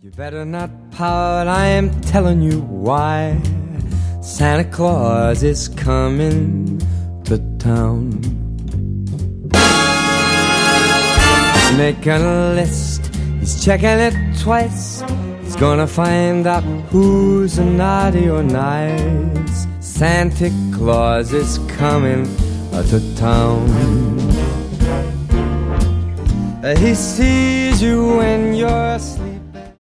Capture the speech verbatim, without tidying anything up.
You better not pout, I am telling you why. Santa Claus is coming to town. He's making a list, he's checking it twice. He's gonna find out who's naughty or nice. Santa Claus is coming to town. He sees you when you're asleep.